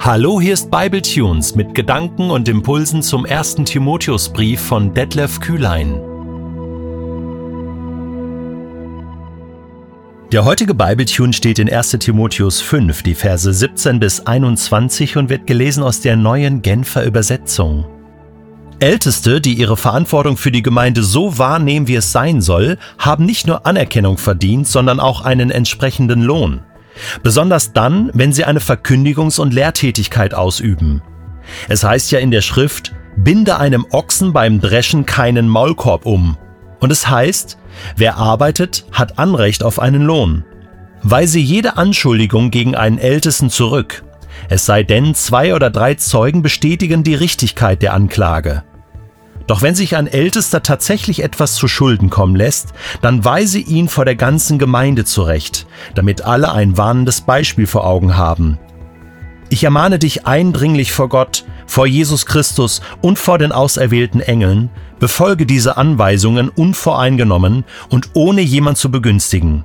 Hallo, hier ist Bibletunes mit Gedanken und Impulsen zum 1. Timotheusbrief von Detlef Kühlein. Der heutige Bibletune steht in 1. Timotheus 5, die Verse 17 bis 21 und wird gelesen aus der neuen Genfer Übersetzung. Älteste, die ihre Verantwortung für die Gemeinde so wahrnehmen, wie es sein soll, haben nicht nur Anerkennung verdient, sondern auch einen entsprechenden Lohn. Besonders dann, wenn sie eine Verkündigungs- und Lehrtätigkeit ausüben. Es heißt ja in der Schrift, binde einem Ochsen beim Dreschen keinen Maulkorb um. Und es heißt, wer arbeitet, hat Anrecht auf einen Lohn. Weise jede Anschuldigung gegen einen Ältesten zurück. Es sei denn, 2 oder 3 Zeugen bestätigen die Richtigkeit der Anklage. Doch wenn sich ein Ältester tatsächlich etwas zu Schulden kommen lässt, dann weise ihn vor der ganzen Gemeinde zurecht, damit alle ein warnendes Beispiel vor Augen haben. Ich ermahne dich eindringlich vor Gott, vor Jesus Christus und vor den auserwählten Engeln, befolge diese Anweisungen unvoreingenommen und ohne jemand zu begünstigen.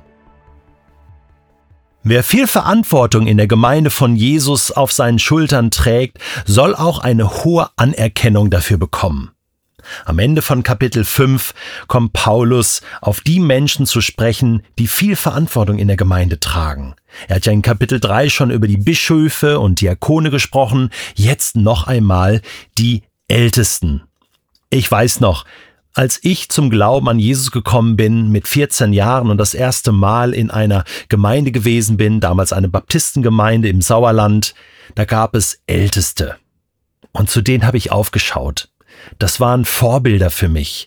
Wer viel Verantwortung in der Gemeinde von Jesus auf seinen Schultern trägt, soll auch eine hohe Anerkennung dafür bekommen. Am Ende von Kapitel 5 kommt Paulus auf die Menschen zu sprechen, die viel Verantwortung in der Gemeinde tragen. Er hat ja in Kapitel 3 schon über die Bischöfe und Diakone gesprochen, jetzt noch einmal die Ältesten. Ich weiß noch, als ich zum Glauben an Jesus gekommen bin mit 14 Jahren und das erste Mal in einer Gemeinde gewesen bin, damals eine Baptistengemeinde im Sauerland, da gab es Älteste. Und zu denen habe ich aufgeschaut. Das waren Vorbilder für mich.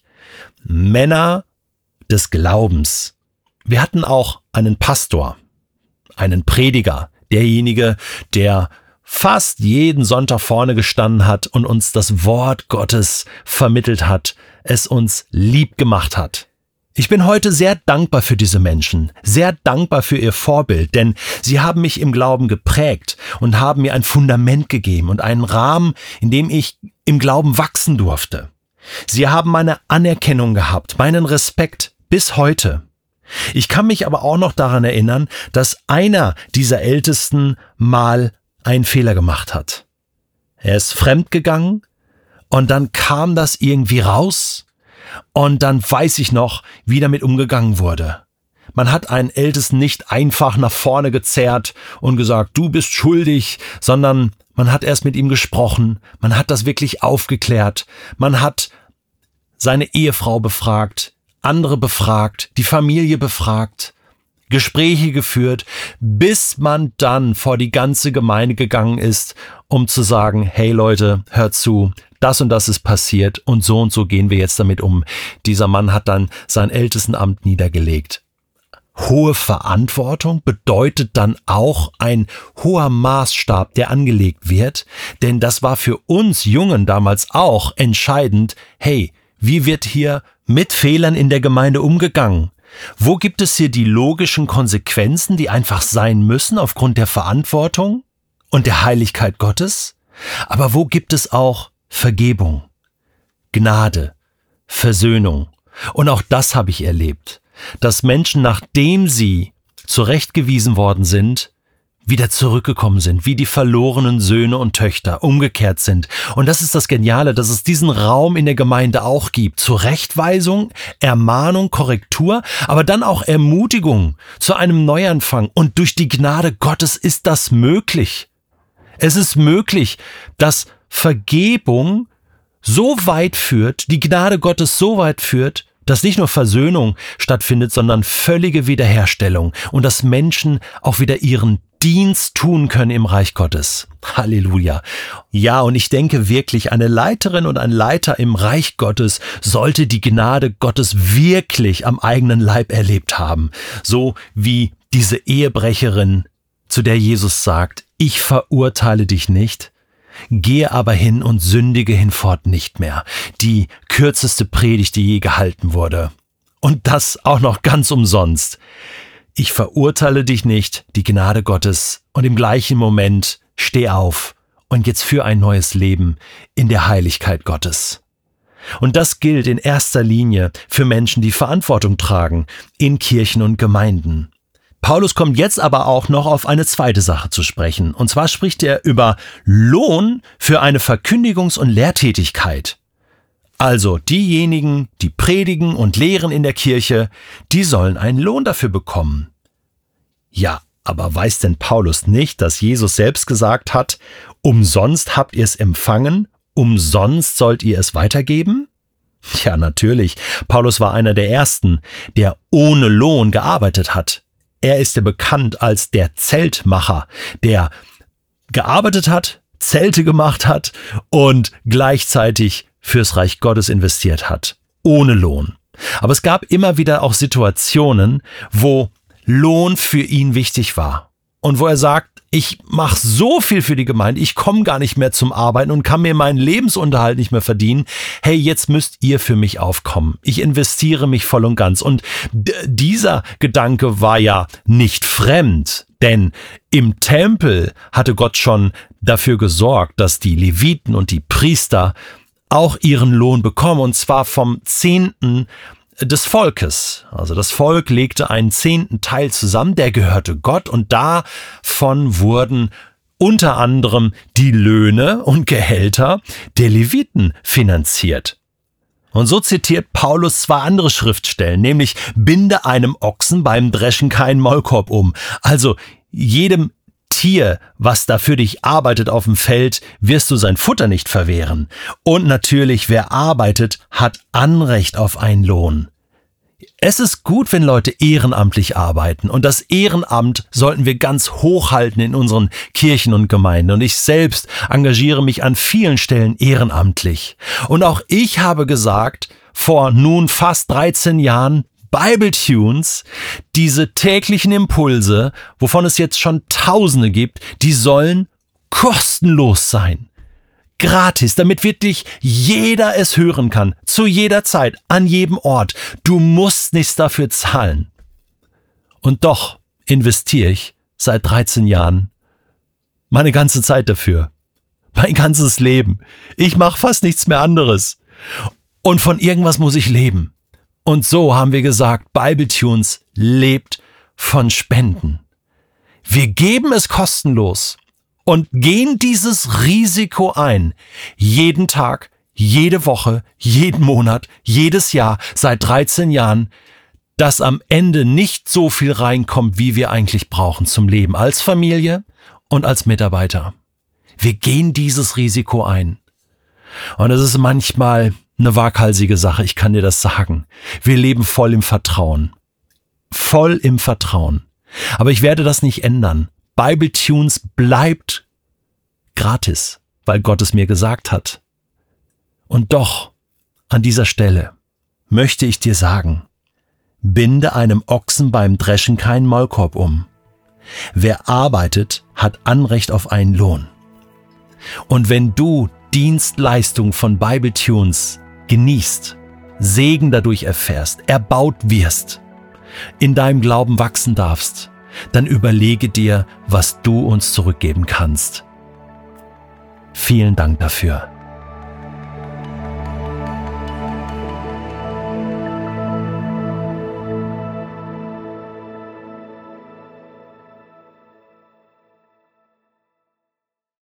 Männer des Glaubens. Wir hatten auch einen Pastor, einen Prediger, derjenige, der fast jeden Sonntag vorne gestanden hat und uns das Wort Gottes vermittelt hat, es uns lieb gemacht hat. Ich bin heute sehr dankbar für diese Menschen, sehr dankbar für ihr Vorbild, denn sie haben mich im Glauben geprägt und haben mir ein Fundament gegeben und einen Rahmen, in dem ich im Glauben wachsen durfte. Sie haben meine Anerkennung gehabt, meinen Respekt bis heute. Ich kann mich aber auch noch daran erinnern, dass einer dieser Ältesten mal einen Fehler gemacht hat. Er ist fremdgegangen und dann kam das irgendwie raus. Und dann weiß ich noch, wie damit umgegangen wurde. Man hat einen Ältesten nicht einfach nach vorne gezerrt und gesagt, du bist schuldig, sondern man hat erst mit ihm gesprochen, man hat das wirklich aufgeklärt, man hat seine Ehefrau befragt, andere befragt, die Familie befragt, Gespräche geführt, bis man dann vor die ganze Gemeinde gegangen ist, um zu sagen, hey Leute, hört zu, das und das ist passiert und so gehen wir jetzt damit um. Dieser Mann hat dann sein Ältestenamt niedergelegt. Hohe Verantwortung bedeutet dann auch ein hoher Maßstab, der angelegt wird, denn das war für uns Jungen damals auch entscheidend, hey, wie wird hier mit Fehlern in der Gemeinde umgegangen? Wo gibt es hier die logischen Konsequenzen, die einfach sein müssen aufgrund der Verantwortung und der Heiligkeit Gottes? Aber wo gibt es auch Vergebung, Gnade, Versöhnung? Und auch das habe ich erlebt, dass Menschen, nachdem sie zurechtgewiesen worden sind, wieder zurückgekommen sind, wie die verlorenen Söhne und Töchter, umgekehrt sind. Und das ist das Geniale, dass es diesen Raum in der Gemeinde auch gibt. Zurechtweisung, Ermahnung, Korrektur, aber dann auch Ermutigung zu einem Neuanfang. Und durch die Gnade Gottes ist das möglich. Es ist möglich, dass Vergebung so weit führt, die Gnade Gottes so weit führt, dass nicht nur Versöhnung stattfindet, sondern völlige Wiederherstellung und dass Menschen auch wieder ihren Dienst tun können im Reich Gottes. Halleluja. Ja, und ich denke wirklich, eine Leiterin und ein Leiter im Reich Gottes sollte die Gnade Gottes wirklich am eigenen Leib erlebt haben. So wie diese Ehebrecherin, zu der Jesus sagt, ich verurteile dich nicht, gehe aber hin und sündige hinfort nicht mehr. Die kürzeste Predigt, die je gehalten wurde. Und das auch noch ganz umsonst. Ich verurteile dich nicht, die Gnade Gottes, und im gleichen Moment steh auf und jetzt für ein neues Leben in der Heiligkeit Gottes. Und das gilt in erster Linie für Menschen, die Verantwortung tragen in Kirchen und Gemeinden. Paulus kommt jetzt aber auch noch auf eine zweite Sache zu sprechen. Und zwar spricht er über Lohn für eine Verkündigungs- und Lehrtätigkeit. Also diejenigen, die predigen und lehren in der Kirche, die sollen einen Lohn dafür bekommen. Ja, aber weiß denn Paulus nicht, dass Jesus selbst gesagt hat, umsonst habt ihr es empfangen, umsonst sollt ihr es weitergeben? Ja, natürlich. Paulus war einer der Ersten, der ohne Lohn gearbeitet hat. Er ist ja bekannt als der Zeltmacher, der gearbeitet hat, Zelte gemacht hat und gleichzeitig fürs Reich Gottes investiert hat. Ohne Lohn. Aber es gab immer wieder auch Situationen, wo Lohn für ihn wichtig war. Und wo er sagt, ich mache so viel für die Gemeinde, ich komme gar nicht mehr zum Arbeiten und kann mir meinen Lebensunterhalt nicht mehr verdienen. Hey, jetzt müsst ihr für mich aufkommen. Ich investiere mich voll und ganz. Und dieser Gedanke war ja nicht fremd, denn im Tempel hatte Gott schon dafür gesorgt, dass die Leviten und die Priester auch ihren Lohn bekommen, und zwar vom Zehnten des Volkes. Also das Volk legte einen 10. Teil zusammen, der gehörte Gott, und davon wurden unter anderem die Löhne und Gehälter der Leviten finanziert. Und so zitiert Paulus zwei andere Schriftstellen, nämlich binde einem Ochsen beim Dreschen keinen Maulkorb um. Also jedem Tier, was da für dich arbeitet auf dem Feld, wirst du sein Futter nicht verwehren. Und natürlich, wer arbeitet, hat Anrecht auf einen Lohn. Es ist gut, wenn Leute ehrenamtlich arbeiten, und das Ehrenamt sollten wir ganz hoch halten in unseren Kirchen und Gemeinden. Und ich selbst engagiere mich an vielen Stellen ehrenamtlich. Und auch ich habe gesagt, vor nun fast 13 Jahren, Bibletunes, diese täglichen Impulse, wovon es jetzt schon Tausende gibt, die sollen kostenlos sein. Gratis, damit wirklich jeder es hören kann, zu jeder Zeit, an jedem Ort. Du musst nichts dafür zahlen. Und doch investiere ich seit 13 Jahren meine ganze Zeit dafür. Mein ganzes Leben. Ich mache fast nichts mehr anderes. Und von irgendwas muss ich leben. Und so haben wir gesagt, Bibletunes lebt von Spenden. Wir geben es kostenlos und gehen dieses Risiko ein. Jeden Tag, jede Woche, jeden Monat, jedes Jahr, seit 13 Jahren, dass am Ende nicht so viel reinkommt, wie wir eigentlich brauchen zum Leben als Familie und als Mitarbeiter. Wir gehen dieses Risiko ein. Und es ist manchmal eine waghalsige Sache, ich kann dir das sagen. Wir leben voll im Vertrauen. Voll im Vertrauen. Aber ich werde das nicht ändern. Bibletunes bleibt gratis, weil Gott es mir gesagt hat. Und doch, an dieser Stelle möchte ich dir sagen, binde einem Ochsen beim Dreschen keinen Maulkorb um. Wer arbeitet, hat Anrecht auf einen Lohn. Und wenn du Dienstleistung von Bibletunes genießt, Segen dadurch erfährst, erbaut wirst, in deinem Glauben wachsen darfst, dann überlege dir, was du uns zurückgeben kannst. Vielen Dank dafür.